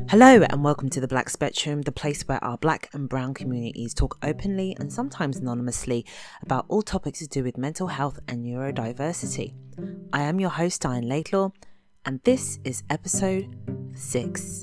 Hello and welcome to the Black Spectrum, the place where our Black and Brown communities talk openly and sometimes anonymously about all topics to do with mental health and neurodiversity. I am your host, Diane Laidlaw, and this is episode 6.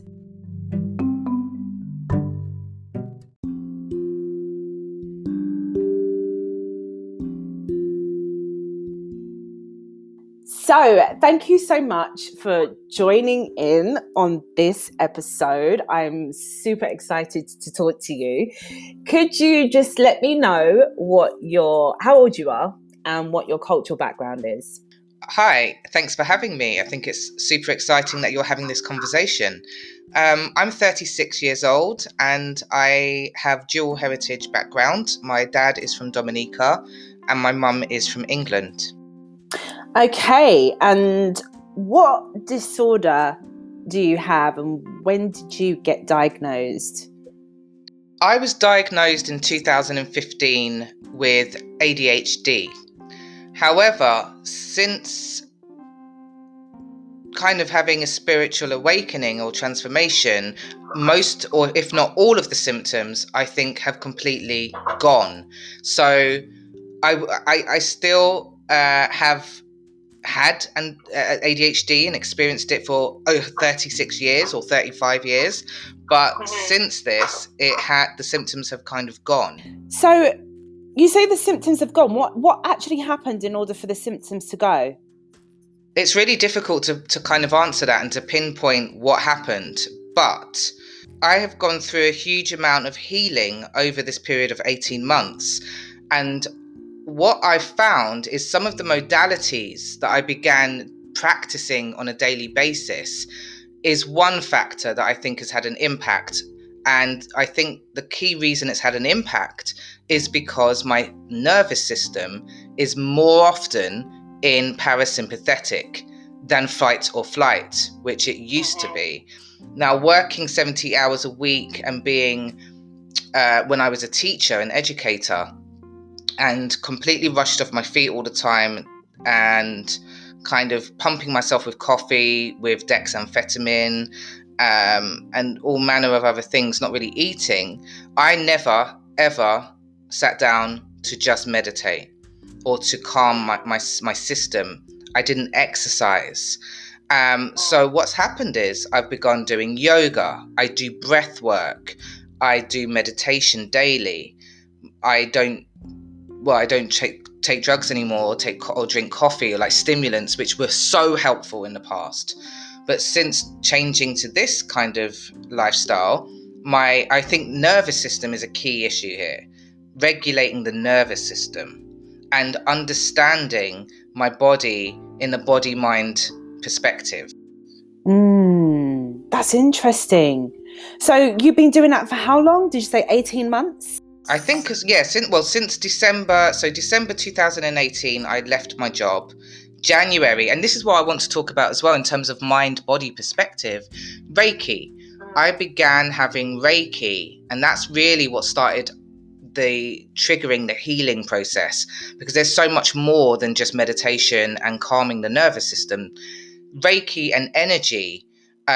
So, thank you so much for joining in on this episode. I'm super excited to talk to you. Could you just let me know how old you are and what your cultural background is? Hi, thanks for having me. I think it's super exciting that you're having this conversation. I'm 36 years old and I have dual heritage background. My dad is from Dominica and my mum is from England. Okay, and what disorder do you have and when did you get diagnosed? I was diagnosed in 2015 with ADHD. However, since kind of having a spiritual awakening or transformation, most or if not all of the symptoms, I think, have completely gone. So I still have had an ADHD and experienced it for 36 years or 35 years, but since this the symptoms have kind of gone. So you say the symptoms have gone. What actually happened in order for the symptoms to go? It's really difficult to kind of answer that and to pinpoint what happened, but I have gone through a huge amount of healing over this period of 18 months, and what I've found is some of the modalities that I began practicing on a daily basis is one factor that I think has had an impact. And I think the key reason it's had an impact is because my nervous system is more often in parasympathetic than fight or flight, which it used to be. Now, working 70 hours a week and being, when I was a teacher, an educator, and completely rushed off my feet all the time and kind of pumping myself with coffee, with dexamphetamine, and all manner of other things, not really eating, I never, ever sat down to just meditate or to calm my system. I didn't exercise. So what's happened is I've begun doing yoga. I do breath work. I do meditation daily. I don't take drugs anymore, or drink coffee or like stimulants, which were so helpful in the past. But since changing to this kind of lifestyle, I think nervous system is a key issue here. Regulating the nervous system and understanding my body in a body-mind perspective. That's interesting. So you've been doing that for how long? Did you say 18 months? I think, since December, so December 2018, I left my job. January, and this is what I want to talk about as well in terms of mind-body perspective, Reiki. I began having Reiki, and that's really what started triggering the healing process, because there's so much more than just meditation and calming the nervous system. Reiki and energy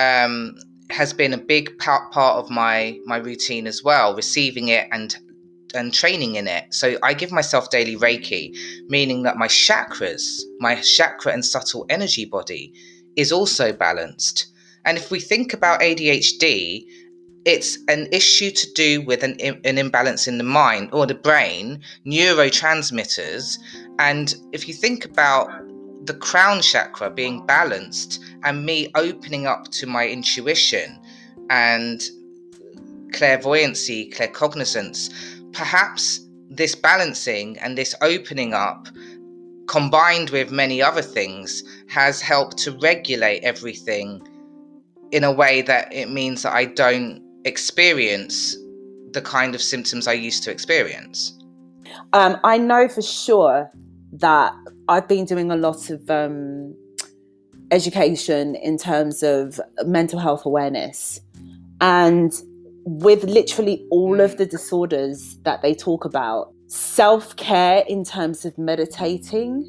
has been a big part of my routine as well, receiving it and training in it. So I give myself daily Reiki, meaning that my chakra and subtle energy body is also balanced. And if we think about ADHD, it's an issue to do with an imbalance in the mind or the brain, neurotransmitters. And if you think about the crown chakra being balanced and me opening up to my intuition and clairvoyancy, claircognizance, perhaps this balancing and this opening up, combined with many other things, has helped to regulate everything in a way that it means that I don't experience the kind of symptoms I used to experience. I know for sure that I've been doing a lot of education in terms of mental health awareness, and with literally all of the disorders that they talk about, self-care in terms of meditating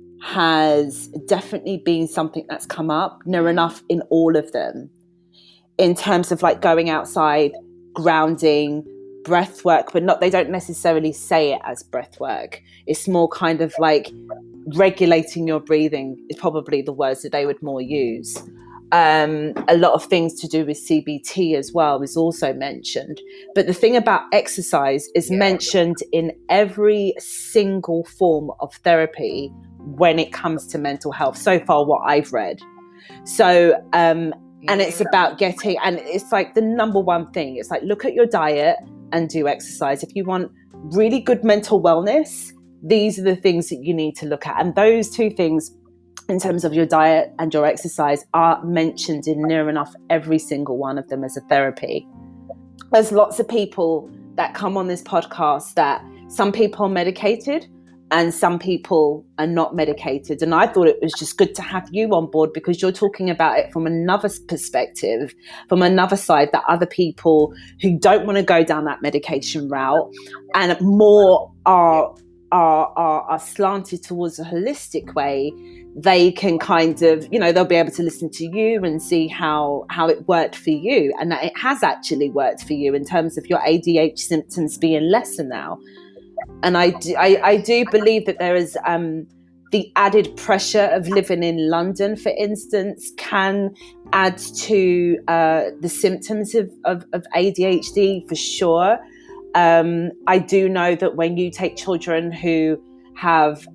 has definitely been something that's come up near enough in all of them. in terms of like going outside, grounding, breath work, but they don't necessarily say it as breath work. It's more kind of like regulating your breathing is probably the words that they would more use. A lot of things to do with CBT as well is also mentioned. But the thing about exercise is mentioned in every single form of therapy when it comes to mental health, so far what I've read. So, and it's about getting, and it's like the number one thing. It's like, look at your diet and do exercise. If you want really good mental wellness, these are the things that you need to look at. And those two things, in terms of your diet and your exercise, are mentioned in near enough every single one of them as a therapy. There's lots of people that come on this podcast that some people are medicated and some people are not medicated. And I thought it was just good to have you on board because you're talking about it from another perspective, from another side, that other people who don't want to go down that medication route and more are slanted towards a holistic way, they can kind of, they'll be able to listen to you and see how it worked for you, and that it has actually worked for you in terms of your ADHD symptoms being lesser now. And I do believe that there is the added pressure of living in London, for instance, can add to the symptoms of ADHD for sure. I do know that when you take children who have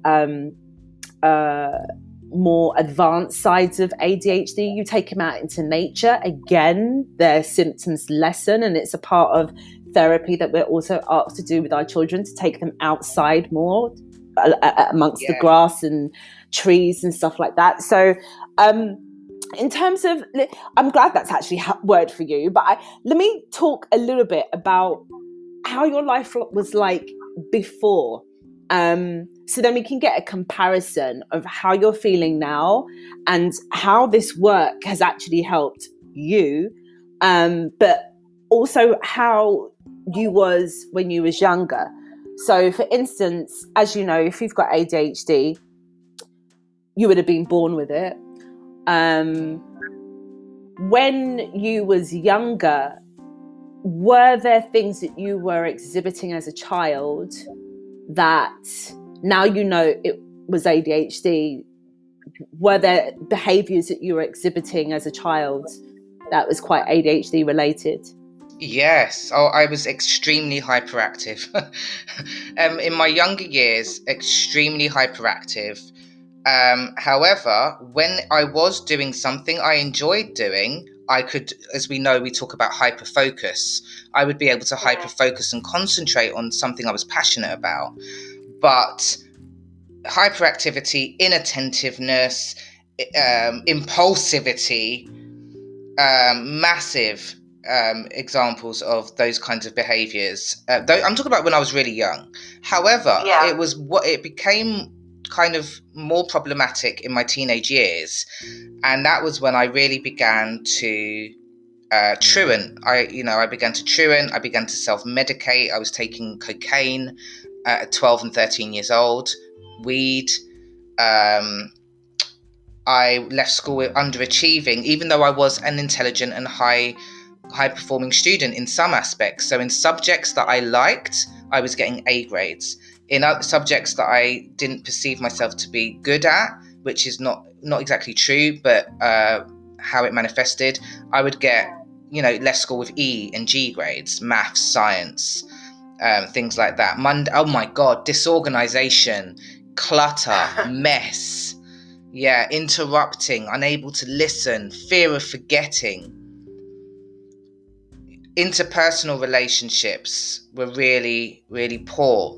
more advanced sides of ADHD, you take them out into nature, again, their symptoms lessen, and it's a part of therapy that we're also asked to do with our children, to take them outside more amongst the grass and trees and stuff like that. So in terms of, I'm glad that's actually worked for you, but let me talk a little bit about how your life was like before. So then we can get a comparison of how you're feeling now and how this work has actually helped you, but also how you was when you was younger. So for instance, as you know, if you've got ADHD, you would have been born with it. When you was younger, were there things that you were exhibiting as a child that now you know it was ADHD? Were there behaviors that you were exhibiting as a child that was quite ADHD related? Yes. Oh, I was extremely hyperactive. In my younger years, extremely hyperactive. However, when I was doing something I enjoyed doing, I could, as we know, we talk about hyperfocus. I would be able to hyperfocus and concentrate on something I was passionate about. But hyperactivity, inattentiveness, impulsivity, massive examples of those kinds of behaviors. I'm talking about when I was really young. However, it became kind of more problematic in my teenage years, and that was when I really began to truant. I began to truant. I began to self-medicate. I was taking cocaine at 12 and 13 years old, weed. I left school underachieving, even though I was an intelligent and high performing student in some aspects. So in subjects that I liked, I was getting A grades. In other subjects that I didn't perceive myself to be good at, which is not exactly true, but how it manifested, I would get, left school with E and G grades, maths, science, things like that. Oh my God, disorganization, clutter, mess, interrupting, unable to listen, fear of forgetting. Interpersonal relationships were really, really poor.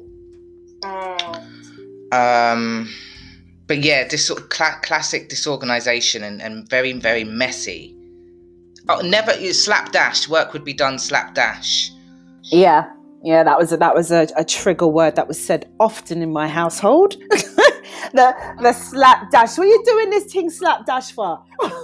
But yeah, this sort of classic disorganization and very, very messy. Never slapdash. Work would be done slapdash. Yeah, that was a trigger word that was said often in my household. the slapdash. What are you doing this thing slapdash for?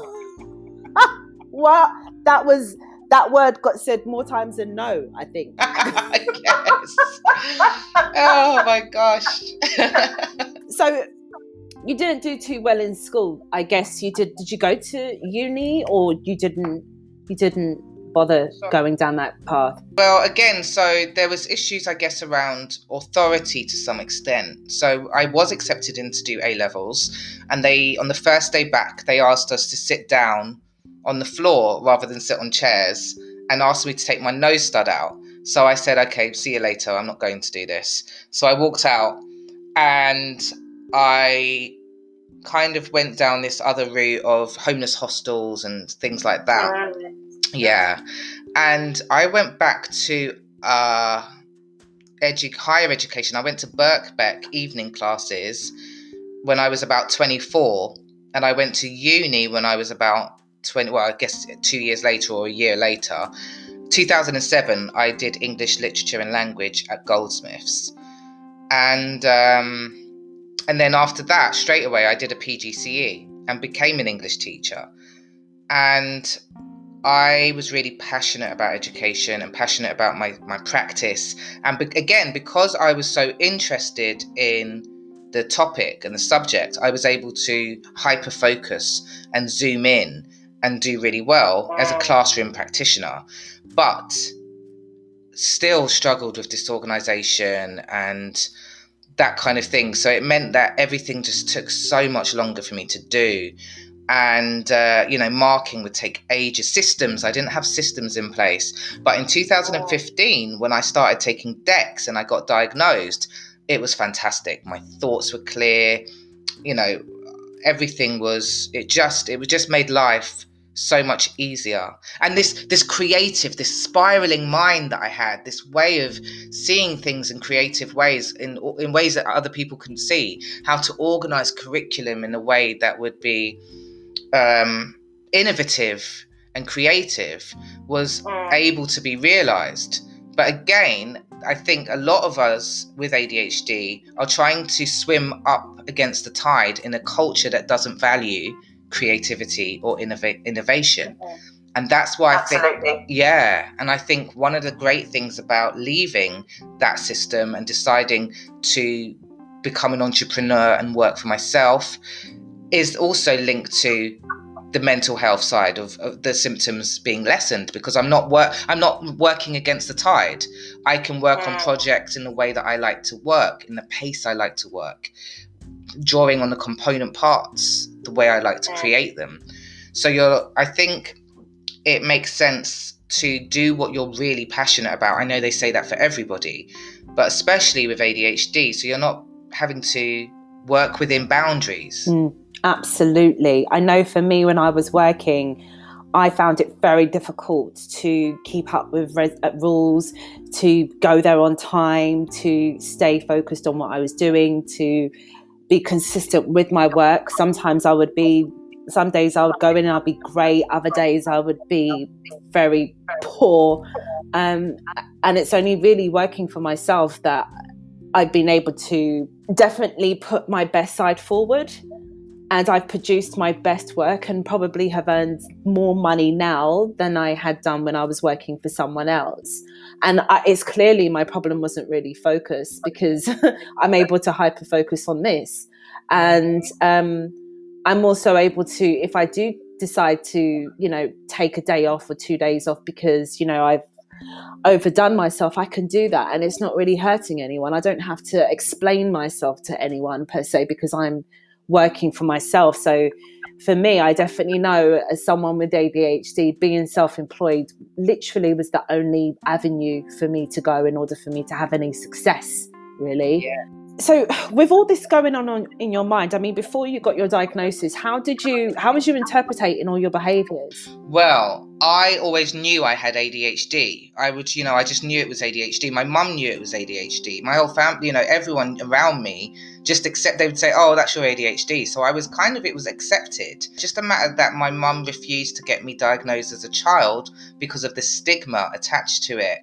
What? That word got said more times than no, I think. Yes. Oh my gosh. So you didn't do too well in school, I guess. Did you go to uni, or you didn't you didn't bother going down that path? Well, again, so there was issues, I guess, around authority to some extent. So I was accepted in to do A-levels, and on the first day back, they asked us to sit down on the floor rather than sit on chairs, and asked me to take my nose stud out. So I said, okay, see you later, I'm not going to do this. So I walked out, and I kind of went down this other route of homeless hostels and things like that. Yeah. And I went back to higher education. I went to Birkbeck evening classes when I was about 24, and I went to uni when I was about 20, well, I guess 2 years later or a year later. 2007, I did English literature and language at Goldsmiths. And then after that, straight away, I did a PGCE and became an English teacher. And I was really passionate about education and passionate about my practice. And again, because I was so interested in the topic and the subject, I was able to hyper-focus and zoom in and do really well as a classroom practitioner. But still struggled with disorganization and that kind of thing. So it meant that everything just took so much longer for me to do. And, marking would take ages. Systems, I didn't have systems in place. But in 2015, when I started taking DEX and I got diagnosed, it was fantastic. My thoughts were clear. Everything was, it just made life so much easier. And this creative, this spiraling mind that I had, this way of seeing things in creative ways, in ways that other people can see, how to organize curriculum in a way that would be innovative and creative, was able to be realized. But again, I think a lot of us with ADHD are trying to swim up against the tide in a culture that doesn't value creativity or innovation. And that's why I think one of the great things about leaving that system and deciding to become an entrepreneur and work for myself is also linked to the mental health side of the symptoms being lessened, because I'm not working against the tide. I can work on projects in the way that I like to work, in the pace I like to work, drawing on the component parts the way I like to create them. So I think it makes sense to do what you're really passionate about. I know they say that for everybody, but especially with ADHD, so you're not having to work within boundaries. Absolutely. I know for me, when I was working, I found it very difficult to keep up with rules, to go there on time, to stay focused on what I was doing, to be consistent with my work. Some days I would go in and I'd be great. Other days I would be very poor. And it's only really working for myself that I've been able to definitely put my best side forward. And I've produced my best work and probably have earned more money now than I had done when I was working for someone else. And it's clearly my problem wasn't really focus, because I'm able to hyper focus on this. And I'm also able to, if I do decide to, take a day off or 2 days off because, I've overdone myself, I can do that. And it's not really hurting anyone. I don't have to explain myself to anyone per se, because I'm working for myself. So for me, I definitely know, as someone with ADHD, being self-employed literally was the only avenue for me to go in order for me to have any success, really. Yeah. So with all this going on in your mind, I mean, before you got your diagnosis, how was you interpreting all your behaviours? Well, I always knew I had ADHD. I just knew it was ADHD. My mum knew it was ADHD. My whole family, everyone around me they would say, oh, that's your ADHD. So it was accepted. Just a matter that my mum refused to get me diagnosed as a child because of the stigma attached to it,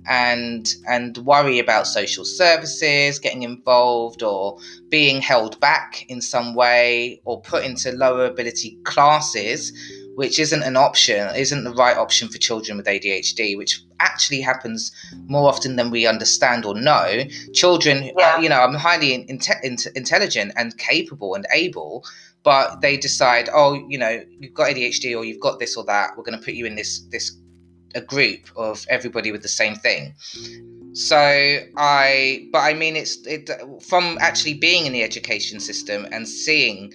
and worry about social services, getting involved or being held back in some way or put into lower ability classes, which isn't the right option for children with ADHD, which actually happens more often than we understand or know. Children, I'm highly intelligent and capable and able, but they decide, oh, you've got ADHD or you've got this or that. We're going to put you in a group of everybody with the same thing. So it's from actually being in the education system and seeing,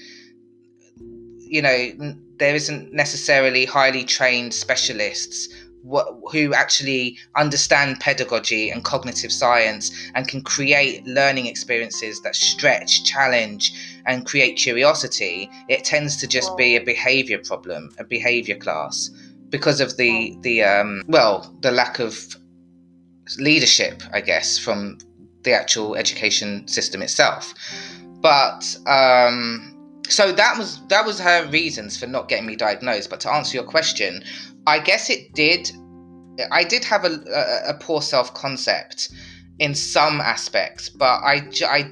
there isn't necessarily highly trained specialists who actually understand pedagogy and cognitive science and can create learning experiences that stretch, challenge, and create curiosity. It tends to just be a behavior problem, a behavior class, because of the lack of leadership, I guess, from the actual education system itself. But so that was her reasons for not getting me diagnosed. But to answer your question, I guess I did have a poor self-concept in some aspects, but I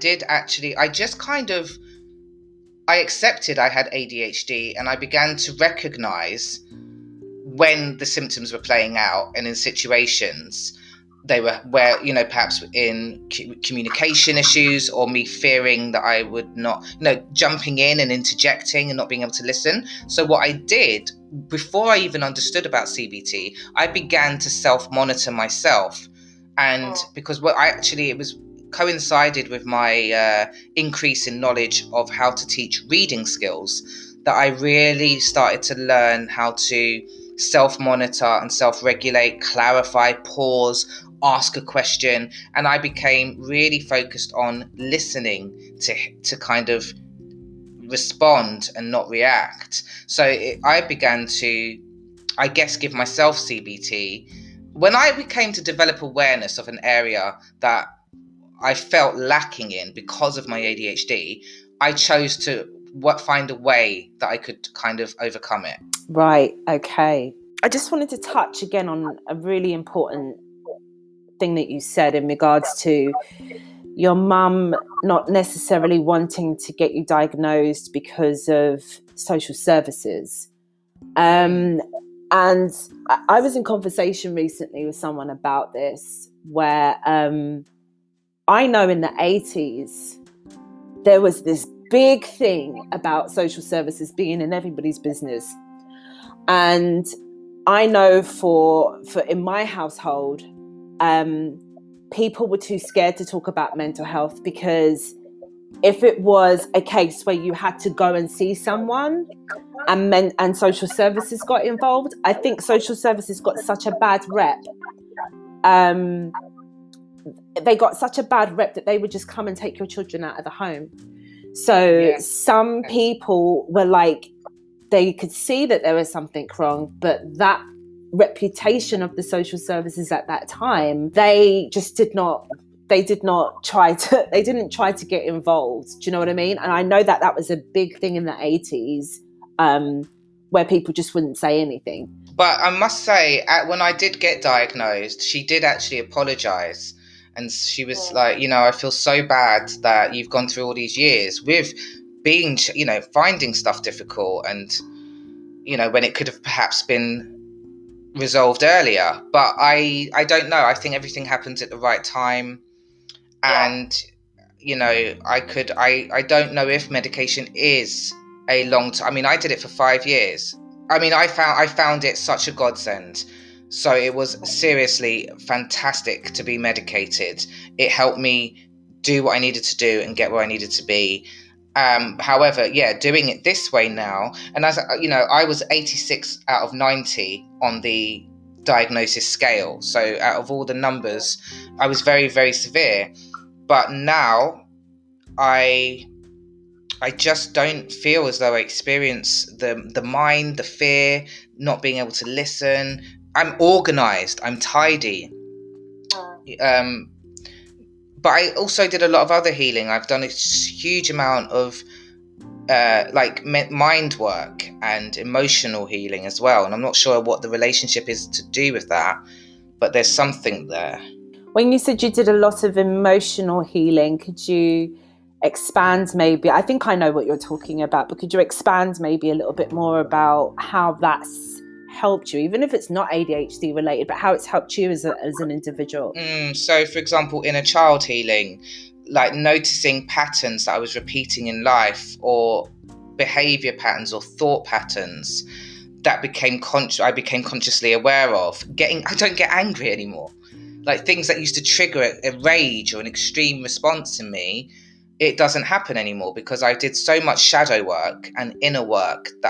accepted I had ADHD, and I began to recognize when the symptoms were playing out, and in situations they were where, perhaps in communication issues, or me fearing that I would not, jumping in and interjecting and not being able to listen. So what I did, before I even understood about CBT, I began to self-monitor myself. And because it was coincided with my increase in knowledge of how to teach reading skills, that I really started to learn how to self-monitor and self-regulate, clarify, pause, ask a question, and I became really focused on listening to kind of respond and not react. So I began to, I guess, give myself CBT when I became to develop awareness of an area that I felt lacking in because of my ADHD. I chose to find a way that I could kind of overcome it. Right. Okay. I just wanted to touch again on a really important thing that you said in regards to your mum not necessarily wanting to get you diagnosed because of social services. And I was in conversation recently with someone about this, where I know in the 80s there was this big thing about social services being in everybody's business. And I know for in my household, people were too scared to talk about mental health, because if it was a case where you had to go and see someone and social services got involved, I think social services got such a bad rep. They got such a bad rep that they would just come and take your children out of the home. So some people were like, they could see that there was something wrong, but that reputation of the social services at that time, they didn't try to get involved. Do you know what I mean? And I know that was a big thing in the 80s, where people just wouldn't say anything. But I must say, when I did get diagnosed, she did actually apologize. And she was like, I feel so bad that you've gone through all these years with being, finding stuff difficult, and, when it could have perhaps been resolved earlier. But I don't know. I think everything happens at the right time. And, I don't know if medication is a long time. I mean, I did it for 5 years. I mean, I found it such a godsend. So it was seriously fantastic to be medicated. It helped me do what I needed to do and get where I needed to be. However, doing it this way now, and as I was 86 out of 90 on the diagnosis scale. So out of all the numbers, I was very, very severe. But now I just don't feel as though I experience the mind, the fear, not being able to listen. I'm organized, I'm tidy. But I also did a lot of other healing. I've done a huge amount of mind work and emotional healing as well. And I'm not sure what the relationship is to do with that, but there's something there. When you said you did a lot of emotional healing, could you expand maybe? I think I know what you're talking about, but could you expand maybe a little bit more about how that's helped you, even if it's not ADHD related, but how it's helped you as an individual? So, for example, inner child healing, like noticing patterns that I was repeating in life, or behavior patterns or thought patterns that I became consciously aware of. I don't get angry anymore. Like things that used to trigger a rage or an extreme response in me, it doesn't happen anymore because I did so much shadow work and inner work that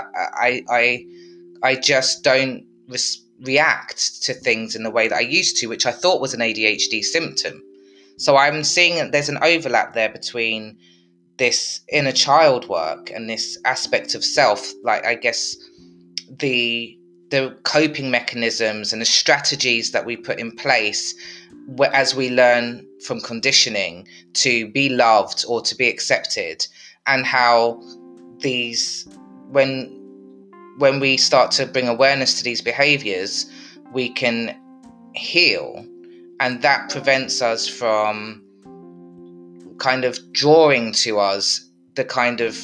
I just don't react to things in the way that I used to, which I thought was an ADHD symptom. So I'm seeing that there's an overlap there between this inner child work and this aspect of self, like I guess the coping mechanisms and the strategies that we put in place as we learn from conditioning to be loved or to be accepted, and how these when we start to bring awareness to these behaviors, we can heal, and that prevents us from kind of drawing to us the kind of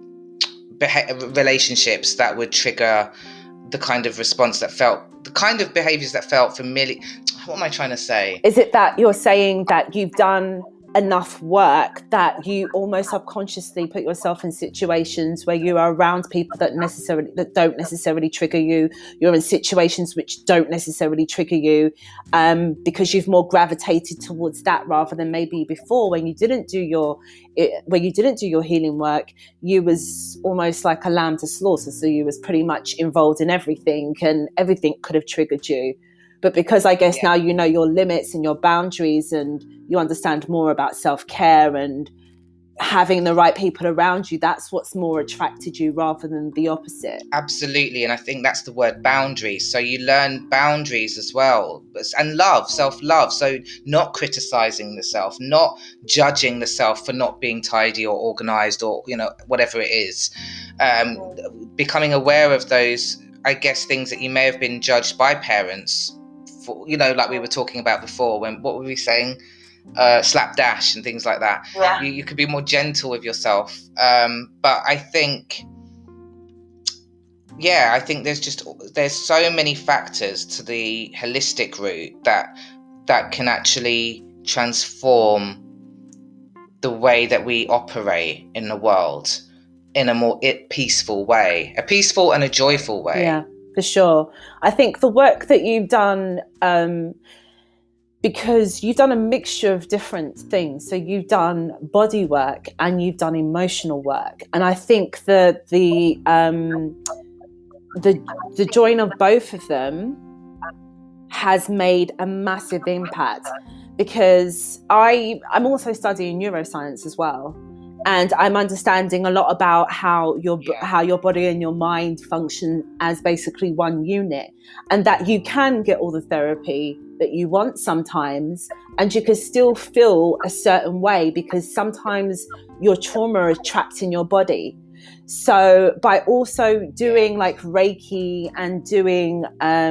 relationships that would trigger the kind of response that felt, the kind of behaviors that felt familiar. What am I trying to say? Is it that you're saying that you've done enough work that you almost subconsciously put yourself in situations where you are around people that don't necessarily trigger you? You're in situations which don't necessarily trigger you, because you've more gravitated towards that rather than maybe before when you didn't do your healing work. You was almost like a lamb to slaughter, so you was pretty much involved in everything, and everything could have triggered you. But because I guess now you know your limits and your boundaries, and you understand more about self-care and having the right people around you, that's what's more attracted you rather than the opposite. Absolutely. And I think that's the word boundaries. So you learn boundaries as well, and self-love. So not criticizing the self, not judging the self for not being tidy or organized or, whatever it is. Becoming aware of those, I guess, things that you may have been judged by parents for, like we were talking about before, what were we saying? Slapdash and things like that. Yeah. You could be more gentle with yourself. But I think there's so many factors to the holistic route that can actually transform the way that we operate in the world in a more peaceful way, a peaceful and a joyful way. Yeah, for sure. I think the work that you've done, because you've done a mixture of different things. So you've done body work and you've done emotional work. And I think that the join of both of them has made a massive impact, because I'm also studying neuroscience as well. And I'm understanding a lot about how your body and your mind function as basically one unit, and that you can get all the therapy that you want sometimes, and you can still feel a certain way because sometimes your trauma is trapped in your body. So by also doing like Reiki and doing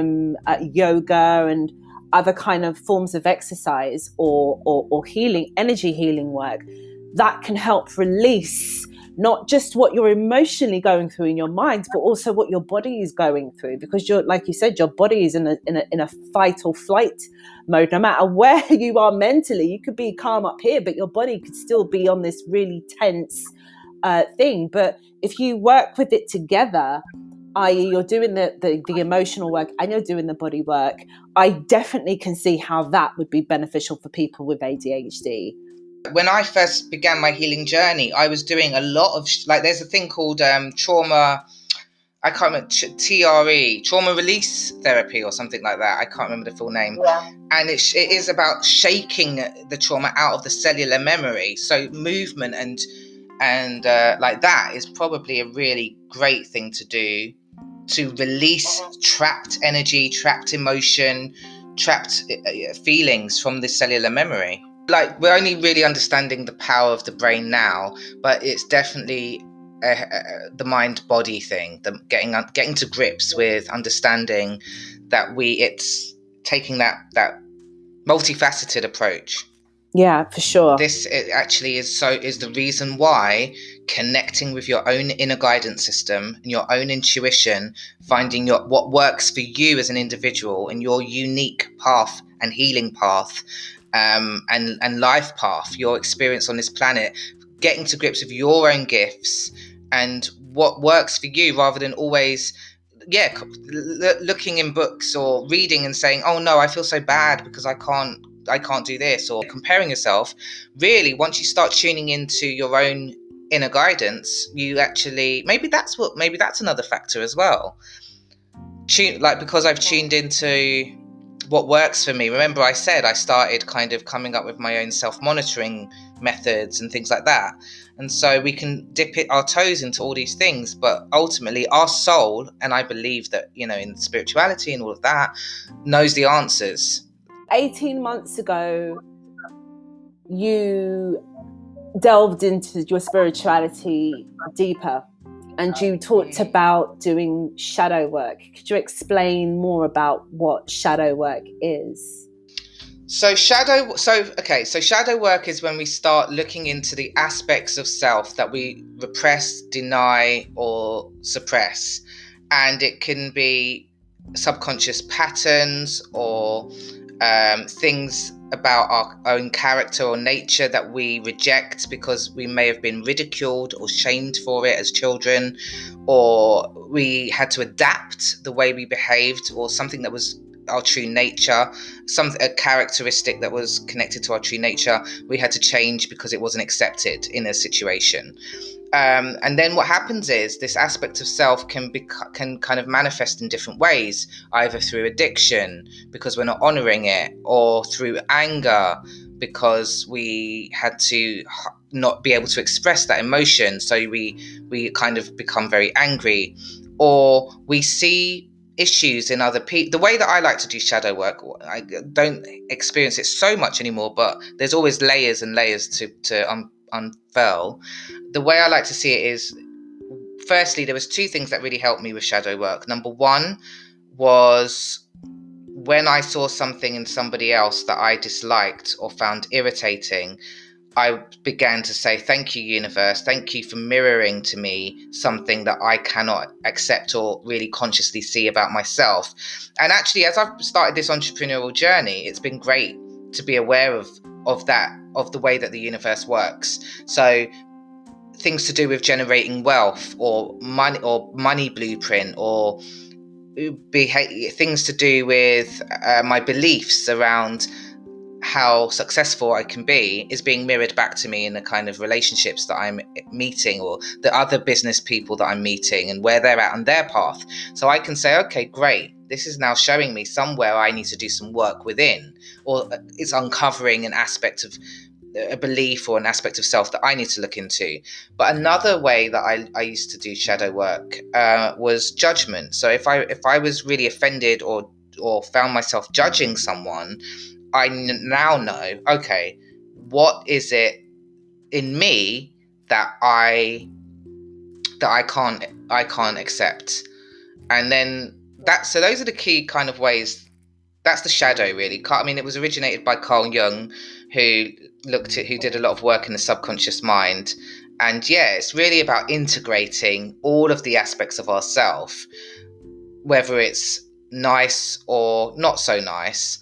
yoga and other kind of forms of exercise or healing, energy healing work, that can help release not just what you're emotionally going through in your mind, but also what your body is going through. Because you're, like you said, your body is in a fight or flight mode. No matter where you are mentally, you could be calm up here, but your body could still be on this really tense thing. But if you work with it together, i.e. you're doing the emotional work and you're doing the body work, I definitely can see how that would be beneficial for people with ADHD. When I first began my healing journey, I was doing a lot of there's a thing called trauma, I can't remember, TRE, trauma release therapy or something like that. I can't remember the full name. Yeah. And it is about shaking the trauma out of the cellular memory. So movement and like that is probably a really great thing to do to release trapped energy, trapped emotion, trapped feelings from the cellular memory. Like, we're only really understanding the power of the brain now, but it's definitely the mind-body thing, getting to grips with understanding that it's taking that multifaceted approach. Yeah, for sure. This actually is the reason why connecting with your own inner guidance system and your own intuition, finding what works for you as an individual and your unique path and healing path, and life path, your experience on this planet, getting to grips with your own gifts and what works for you, rather than always looking in books or reading and saying, oh no, I feel so bad because I can't do this, or comparing yourself. Really, once you start tuning into your own inner guidance, you actually, maybe that's another factor as well. Because I've tuned into what works for me. Remember, I said I started kind of coming up with my own self-monitoring methods and things like that. And so we can dip our toes into all these things, but ultimately our soul, and I believe that, in spirituality and all of that, knows the answers. 18 months ago, you delved into your spirituality deeper, and you talked about doing shadow work. Could you explain more about what shadow work is? So shadow work is when we start looking into the aspects of self that we repress, deny, or suppress. And it can be subconscious patterns or things about our own character or nature that we reject because we may have been ridiculed or shamed for it as children, or we had to adapt the way we behaved, or something that was our true nature, a characteristic that was connected to our true nature, we had to change because it wasn't accepted in a situation. And then what happens is this aspect of self can kind of manifest in different ways, either through addiction because we're not honoring it, or through anger because we had to not be able to express that emotion, so we kind of become very angry, or we see issues in other people. The way that I like to do shadow work, I don't experience it so much anymore, but there's always layers and layers to unfurl. The way I like to see it is, firstly, there was two things that really helped me with shadow work. Number one was when I saw something in somebody else that I disliked or found irritating, I began to say, thank you, universe. Thank you for mirroring to me something that I cannot accept or really consciously see about myself. And actually, as I've started this entrepreneurial journey, it's been great to be aware of the way that the universe works. So things to do with generating wealth or money blueprint, or things to do with my beliefs around how successful I can be, is being mirrored back to me in the kind of relationships that I'm meeting, or the other business people that I'm meeting and where they're at on their path. So I can say, okay, great, this is now showing me somewhere I need to do some work within, or it's uncovering an aspect of a belief or an aspect of self that I need to look into. But another way that I used to do shadow work was judgment. So if I was really offended or found myself judging someone, I now know, okay, what is it in me that I can't accept? And then so those are the key kind of ways. That's the shadow, really. I mean, it was originated by Carl Jung, who did a lot of work in the subconscious mind. And yeah, it's really about integrating all of the aspects of ourself, whether it's nice or not so nice,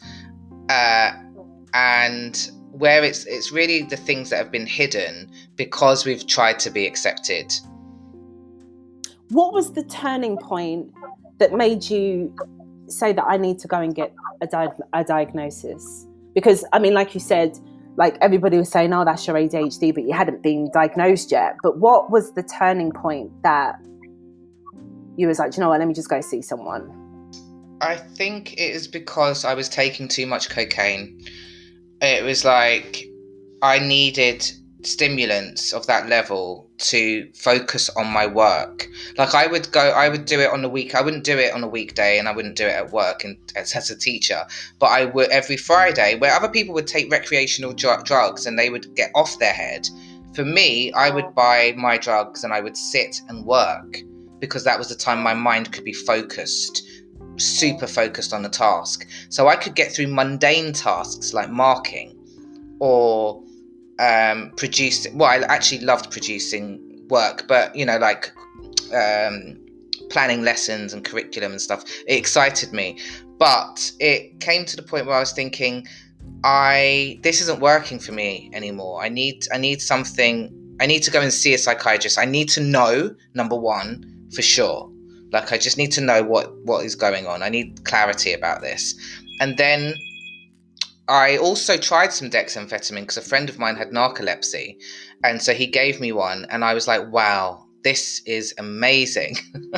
and where it's really the things that have been hidden because we've tried to be accepted. What was the turning point that made you say that I need to go and get a diagnosis? Because, I mean, like you said, like everybody was saying, oh, that's your ADHD, but you hadn't been diagnosed yet. But what was the turning point that you was like, you know what, let me just go see someone? I think it is because I was taking too much cocaine. It was like I needed stimulants of that level to focus on my work. Like I would do it on the week. I wouldn't do it on a weekday, and I wouldn't do it at work and as a teacher. But I would every Friday, where other people would take recreational drugs and they would get off their head. For me, I would buy my drugs and I would sit and work, because that was the time my mind could be focused, super focused on the task. So I could get through mundane tasks like marking or producing. Well, I actually loved producing work, but like planning lessons and curriculum and stuff, it excited me. But it came to the point where I was thinking, this isn't working for me anymore. I need something I need to go and see a psychiatrist. I need to know, number one, for sure. Like, I just need to know what is going on. I need clarity about this. And then I also tried some dexamphetamine because a friend of mine had narcolepsy. And so he gave me one, and I was like, wow, this is amazing.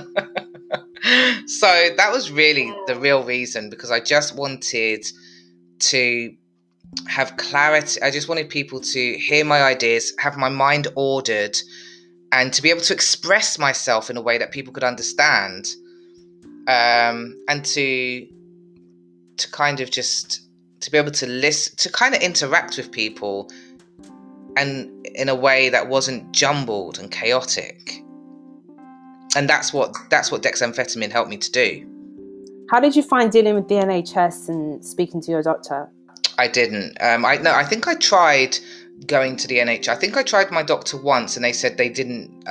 So that was really the real reason, because I just wanted to have clarity. I just wanted people to hear my ideas, have my mind ordered, and to be able to express myself in a way that people could understand, and to kind of just to be able to listen, to kind of interact with people, and in a way that wasn't jumbled and chaotic. And that's what dexamphetamine helped me to do. How did you find dealing with the NHS and speaking to your doctor? I didn't. I think I tried going to the NHS. I think I tried my doctor once, and they said they didn't.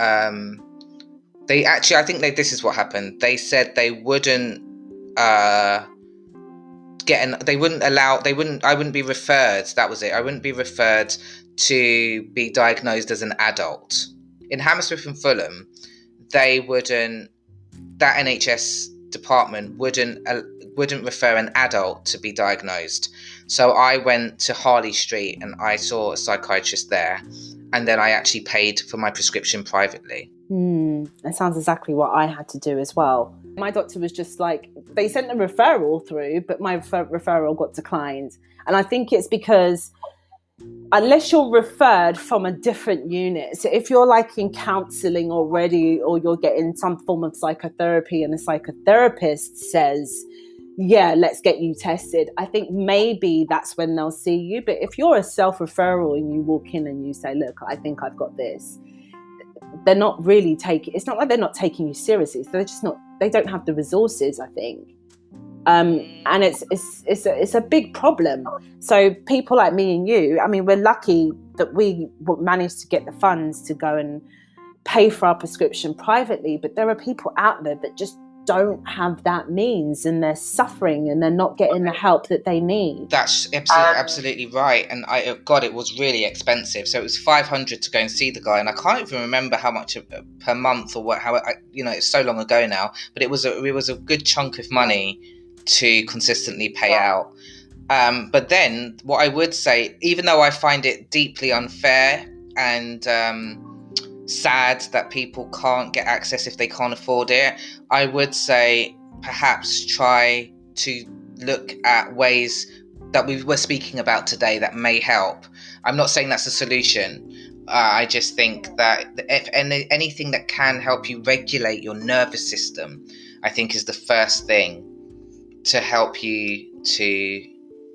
This is what happened. They said they wouldn't I wouldn't be referred. That was it. I wouldn't be referred to be diagnosed as an adult. In Hammersmith and Fulham, that NHS department wouldn't refer an adult to be diagnosed. So I went to Harley Street and I saw a psychiatrist there, and then I actually paid for my prescription privately. That sounds exactly what I had to do as well. My doctor was just like, they sent a referral through, but my referral got declined. And I think it's because unless you're referred from a different unit, so if you're like in counselling already, or you're getting some form of psychotherapy and a psychotherapist says, yeah, let's get you tested, I think maybe that's when they'll see you. But if you're a self-referral and you walk in and you say, look, I think I've got this, they're not really it's not like they're not taking you seriously. So they don't have the resources, I think. And it's a big problem. So people like me and you, I mean, we're lucky that we managed to get the funds to go and pay for our prescription privately, but there are people out there that just don't have that means, and they're suffering and they're not getting the help that they need. That's absolutely right. And it was really expensive. So it was $500 to go and see the guy, and I can't even remember how much per month or it's so long ago now, but it was a good chunk of money to consistently pay out. But then what I would say, even though I find it deeply unfair and sad that people can't get access if they can't afford it, I would say perhaps try to look at ways that we were speaking about today that may help. I'm not saying that's a solution. I just think that if anything that can help you regulate your nervous system, I think is the first thing to help you to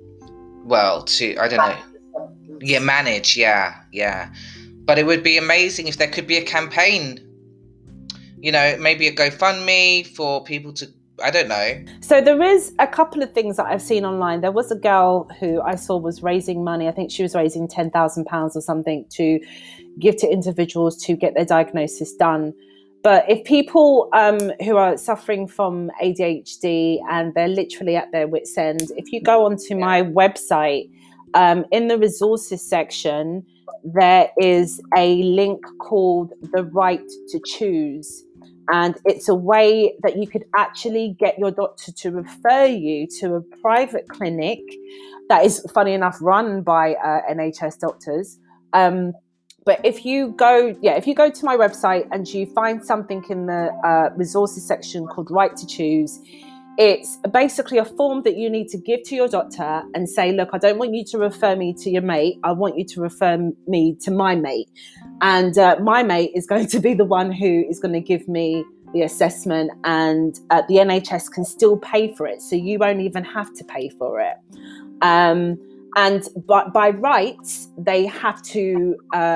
manage. Yeah. But it would be amazing if there could be a campaign, maybe a GoFundMe for people to, I don't know. So there is a couple of things that I've seen online. There was a girl who I saw was raising money. I think she was raising £10,000 or something to give to individuals to get their diagnosis done. But if people who are suffering from ADHD and they're literally at their wit's end, if you go onto my website, in the resources section, there is a link called The Right to Choose. And it's a way that you could actually get your doctor to refer you to a private clinic that is, funny enough, run by NHS doctors. But if you go to my website and you find something in the resources section called Right to Choose, it's basically a form that you need to give to your doctor and say, look, I don't want you to refer me to your mate. I want you to refer me to my mate. And my mate is going to be the one who is going to give me the assessment, and the NHS can still pay for it. So you won't even have to pay for it. But by rights, they have to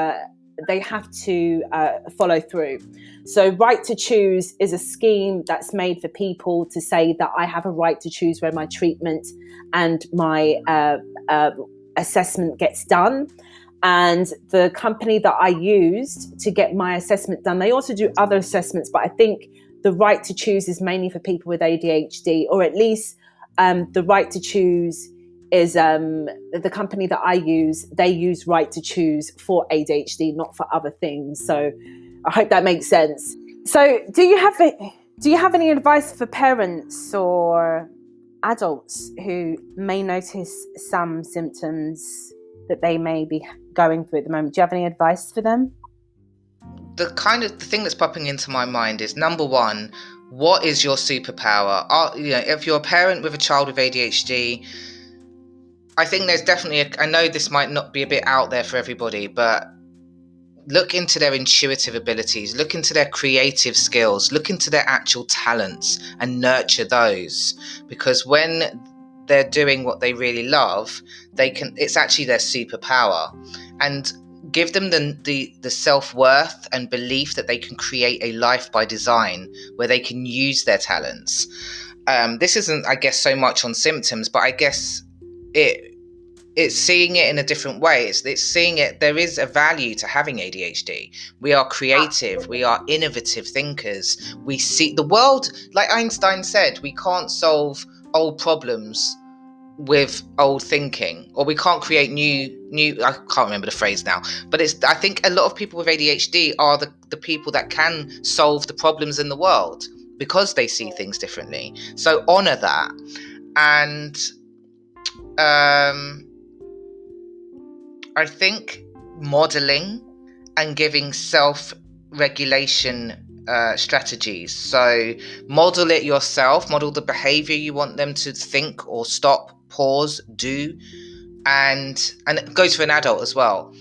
follow through. So Right to Choose is a scheme that's made for people to say that I have a right to choose where my treatment and my assessment gets done. And the company that I used to get my assessment done, they also do other assessments, but I think the Right to Choose is mainly for people with ADHD, or at least the Right to Choose is the company that I use, they use Right to Choose for ADHD, not for other things. So I hope that makes sense. So do you have any advice for parents or adults who may notice some symptoms that they may be going through at the moment? Do you have any advice for them? The thing that's popping into my mind is, number one, what is your superpower? If you're a parent with a child with ADHD, I think there's definitely I know this might not be a bit out there for everybody, but look into their intuitive abilities, look into their creative skills, look into their actual talents and nurture those. Because when they're doing what they really love, it's actually their superpower. And give them the self-worth and belief that they can create a life by design where they can use their talents. This isn't, I guess, so much on symptoms, but I guess it's seeing it in a different way. It's seeing it, there is a value to having ADHD. We are creative, we are innovative thinkers. We see the world, like Einstein said, we can't solve old problems with old thinking, or we can't create new I can't remember the phrase now, but I think a lot of people with ADHD are the people that can solve the problems in the world because they see things differently. So honor that. And I think modeling and giving self-regulation strategies. So model it yourself, model the behavior you want them to think or stop, pause, do. And it goes for an adult as well.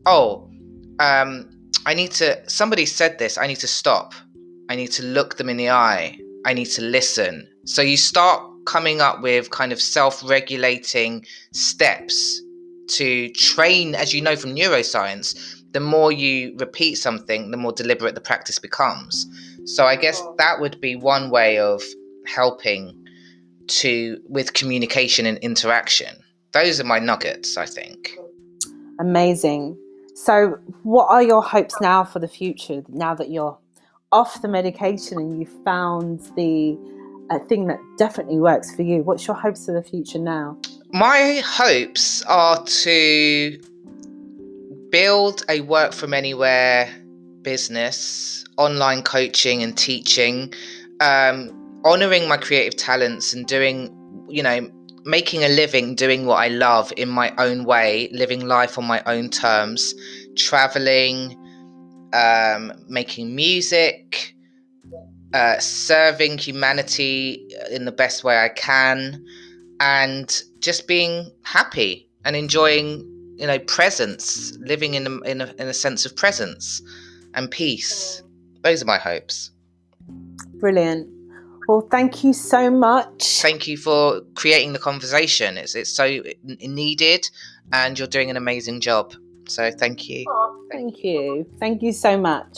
Somebody said this, I need to stop. I need to look them in the eye. I need to listen. So you start coming up with kind of self-regulating steps to train, as you know from neuroscience, the more you repeat something, the more deliberate the practice becomes. So I guess that would be one way of helping with communication and interaction. Those are my nuggets, I think. Amazing. So what are your hopes now for the future, now that you're off the medication and you found the thing that definitely works for you? What's your hopes for the future now? My hopes are to build a work from anywhere business, online coaching and teaching, honoring my creative talents and doing, making a living doing what I love in my own way, living life on my own terms, traveling, making music, serving humanity in the best way I can, and just being happy and enjoying, presence, living in a sense of presence and peace. Those are my hopes. Brilliant. Well, thank you so much. Thank you for creating the conversation. It's so needed, and you're doing an amazing job. So thank you. Oh, thank you. Thank you so much.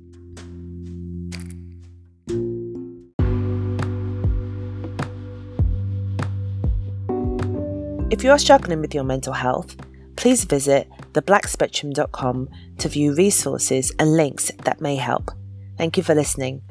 If you're struggling with your mental health, please visit theblackspectrum.com to view resources and links that may help. Thank you for listening.